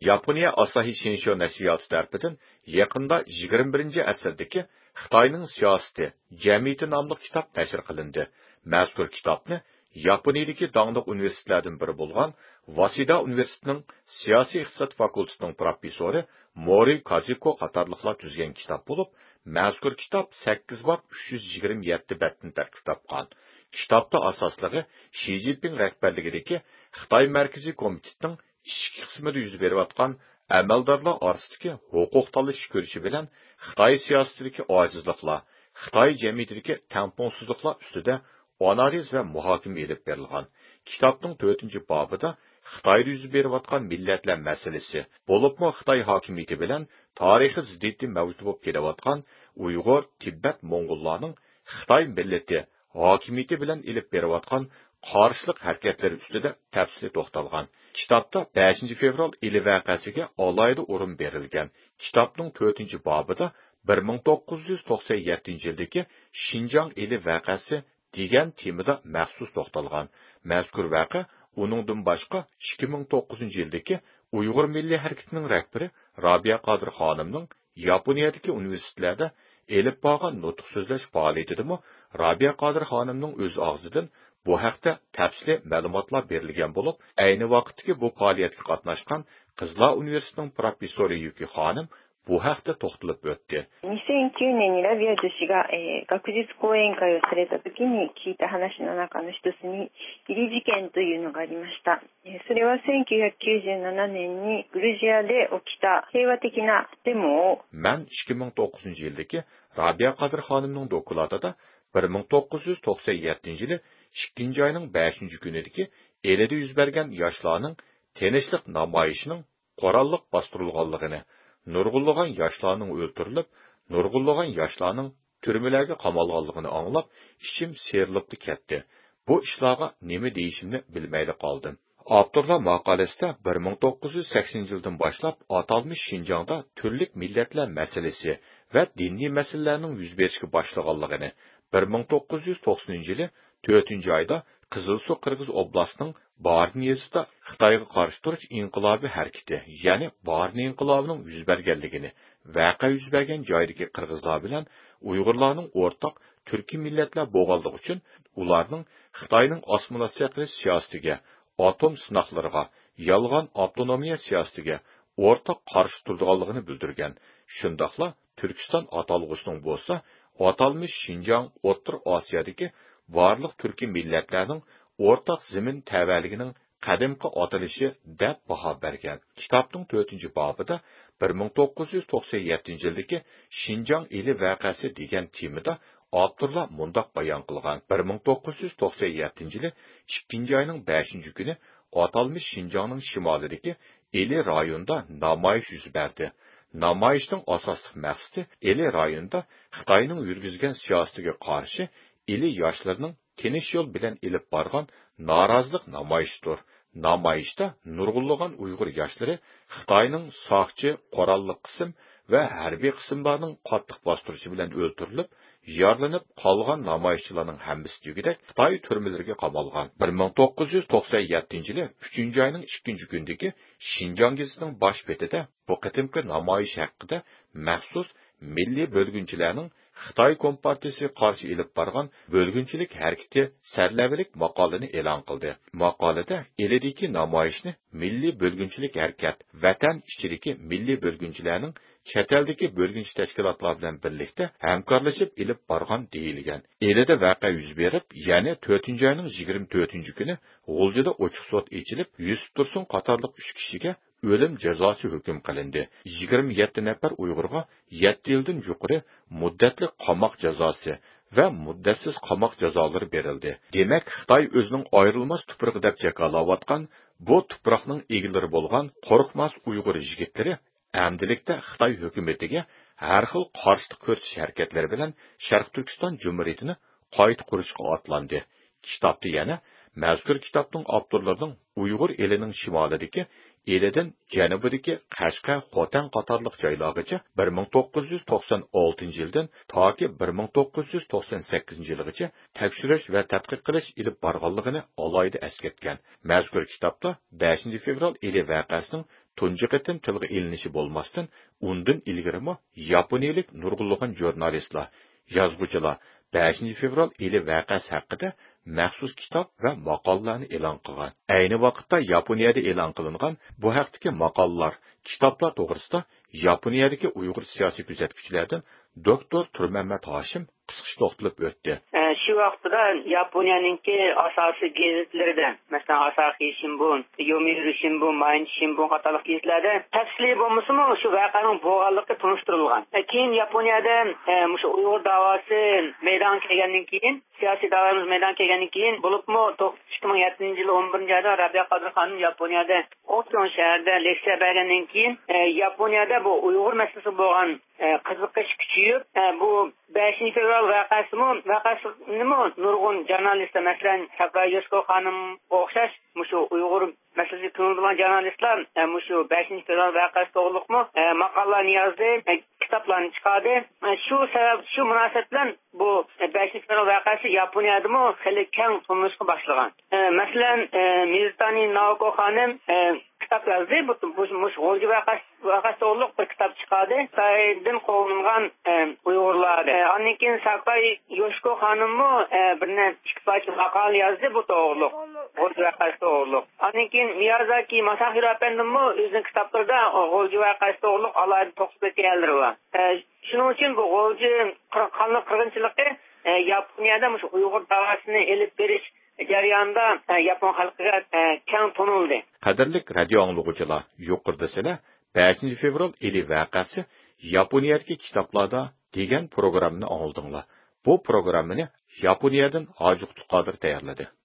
Yaponiya Asahi Shinsho nashriyoti tarafidan yaqinda 21-asrdagi Xitoyning siyosati jamiyati nomli kitob nashr qilindi. Mazkur kitobni Yaponiyadagi dongli universitetlardan biri bo'lgan Waseda universitetining siyosiy iqtisod fakultetining professori Mori Kaziko qatorliqlar tuzgan kitob bo'lib, mazkur kitob 8 bob 327 betdan tarkib topgan. Kitobda asosligi Shi Jinping rahbarligidagi Xitoy Markaziy komitetining ishki qismida yuz berayotgan amaldorlar orasidagi huquq tanlash ko'rishi bilan Xitoy siyosatidagi ojizliklar, Xitoy jamiyatidagi tangpungsizliklar ustida analiz va muhokama elib berilgan. Kitobning 4-bobida Xitoyda yuz berayotgan millatlar masalasi, bo'libmi Xitoy hokimiyati bilan tarixiy ziddiyat mavjud bo'lib kelayotgan Uyg'ur, Tibet, Mo'ng'ullarning Xitoy millati hokimiyati bilan elib berayotgan qarshilik harakatlari ustida tafsili to'xtalgan. Kitobda 5 fevral ili voqeasiga alohida o'rin berilgan. Kitobning 4-bobida 1997 yildagi Xinjiang ili voqeasi degan temada maxsus to'xtalgan. Mazkur voqea uningdan boshqa 2009 yildagi Uyg'ur milliy harakatining rahbari Robiya Qodir xonimning Yaponiyadagi universitetlarda elib borgan nutq so'zlash faoliyatidami Robiya Qodir xonimning o'z og'zidan bu haqda tafsili ma'lumotlar berilgan bo'lib, ayni vaqtdagi bu faoliyatga qatnashgan Qizlar universitetining professori Yuki xonim bu haqda to'xtalib o'tdi. 2009年にラビア女子が、学術講演会をされた時に聞いた話の中の一つに入り事件というのがありました。それは1997年にグルジアで起きた平和的なデモを Man 2009 yildagi Robiya Qodir xonimning dokladida 1997 yili 2 oyning 5 kunidagi elida yuz bergan yoshlarning tinchlik namoyishining qurolliq bostirilganligini, nurg'unlagan yoshlarning o'ldirilib, nurg'unlagan yoshlarning turmalarga qamalganligini anglab, ichim serilib ketdi. Bu ishlarga nima deyishimni bilmaydi qoldim. Avtorlar maqolasida 1980 yildan boshlab atalmış Xinjiangda turli millatlar masalasi va diniy masalalarning yuz berishga boshlaganligini, 1990 yili 4-oyda Qizilsu Qirg'iz oblastining Barni yezida Xitoyga qarshi turish inqilobi harakati, ya'ni Barni inqilobining yuz berganligini, voqea yuz bergan joydagi qirg'izlar bilan Uyg'urlarning o'rtaq turkiy millatlar bo'lganligi uchun ularning Xitoyning assimilyatsiya qilish siyosatiga, atom sinoqlariga, yolg'on avtonomiya siyosatiga o'rtaq qarshi turganligini bildirgan. Shundaqla Turkiston atalg'usining bo'lsa, atalmış Xinjiang O'rta Osiyodagi barliq turkiy millatlarning o'rtaq zamin tavalligining qadimgi atalishi deb baho bergan. Kitobning 4-bobida 1997 yildagi Xinjiang ili voqeasi degan temada avtorlar mundoq bayon qilgan. 1997 yili 2-oyning 5-kuni atalmış Xinjiangning shimolidagi ili rayonida namoyish yuz berdi. Namoyishning asosli maqsadi ili rayonida Xitoyning yurgizgan siyosatiga qarshi ili yoshlarining tinish yo'l bilan ilib borgan norozilik namoyishidir. Namoyishda nurg'unlagan Uyg'ur yoshlari Xitoyning soqchi, qurolli qism va harbiy qismlarning qattiq bostirishi bilan o'ldirilib, yaralanib qolgan namoyishchilarning hammasi tugidek Xitoy turmalariga qamalgan. 1997 yili 3-oyning 2-kunidagi Xinjiang gezitining bosh betida bu qatimki namoyish haqida maxsus milliy bo'lgunchilarning Xitoy Kompartiyasiga qarshi elib borgan bo'lgunchilik harakati sarlavalik maqolani e'lon qildi. Maqolada elidagi namoyishni milliy bo'lgunchilik harakat, vatan ichidagi milliy bo'lgunchilarning chet eldagi bo'lgunchi tashkilotlar bilan birlikda hamkorlashib elib borgan deyilgan. Elida voqea yuz berib, ya'ni 4-oyning 24-kuni G'uljida ochiq sud ochilib, Yusuf Tursun qatorliq 3 kishiga o'lim jazosi hukm qilindi. 27 nafar Uyg'urga 7 yildan yuqori muddatli qamoq jazosi va muddatsiz qamoq jazolari berildi. Demak, Xitoy o'zining ayrilmas tuprog'i deb jakalayotgan bu tuproqning egalari bo'lgan qo'rqmas Uyg'ur yigitlari amdilikda Xitoy hukumatiga har xil qarshilik ko'rsatish harakatlari bilan Sharq Turkiston Jumhuriyatini qayta qurishga otlandi. Kitobda yana mazkur kitobning avtorlarining Uyg'ur elining shimolidagi elidan janubidagi Qashqa, Xotan qatorliq joylargacha 1996 yildan toki 1998 yilgacha tekshirish va tadqiq qilish ilib borganligini alohida eslatgan. Mazkur kitobda 5 fevral eli voqeasining tunji qitim tilga ilinishi bo'lmasdan, undan ilgirimi Yaponiyalik nurg'unlagan jurnalistlar, yozuvchilar 5 fevral ili vaqasi haqida maxsus kitob va maqolalarni e'lon qilgan. Ayni vaqtda Yaponiyada e'lon qilingan bu haqdagi maqolalar, kitoblar to'g'risida Yaponiyadagi Uyg'ur siyosiy kuzatuvchilardan doktor Turmamat Hoshim qisqacha to'xtalib o'tdi. Shu vaqtda Yaponiyaninki asosiy gazetlarida, masalan, Asahi Shimbun, Yomiuri Shimbun, Mainichi Shimbun qatorliq gazetlarda tafsiliy bo'lmasa-mu shu voqeaning bo'lganligi tunishtirilgan. Keyin Yaponiyada shu Uyg'ur da'vosi maydon kelgandan keyin, siyosiy da'vomiz maydon kelgandan keyin, bo'libmi 2007-yil 11-oyda Rabiya Qodirxonim Yaponiyada Okyon shahrida leksiya bergandan keyin Yaponiyada bu Uyg'ur masalasi bo'lgan qiziqish kuchayib, bu 5 fevral vaqasini nurg'un jurnalistlar, masalan, Sakay Yoshko xonim o'xshash shu Uyg'ur masalasiga ko'ngil jurnalistlar shu 5 fevral vaqasi to'g'riliqmi maqolalarni yozdi, kitoblarni chiqardi. Shu munosabat bilan bu 5 fevral vaqasi Yaponiyadami xili keng tunishga boshlagan. Masalan, Mizutani Naoko xonim kitap yazdı. Bu G'o'lji vaqasi to'g'riliq bir kitap chiqardi. Saydan qo'llangan Uyg'urlar. Ondan keyin Sakay Yoshko xonimmi bir ikki maqola yozdi bu to'g'riliq. G'o'lji vaqasi to'g'riliq. Ondan keyin Miyazaki Masahiro apandimmi o'zining kitoblarida G'o'lji vaqasi to'g'riliq alohida to'qib o'tganlari bor. Shuning uchun bu G'o'lji qonli qirg'inchiligi Yaponiyada Uyg'ur davosini elib berish jarayonida Yapon xalqiga keng tonildi. Qadrlik radio anglag'uvchilar, yuqorida sizlar 5 fevral ili vaqasi Yaponiyadagi kitoblarda degan programmani oldinglar. Bu programmani Yaponiyadan Hoji Qutuqodir tayyorladi.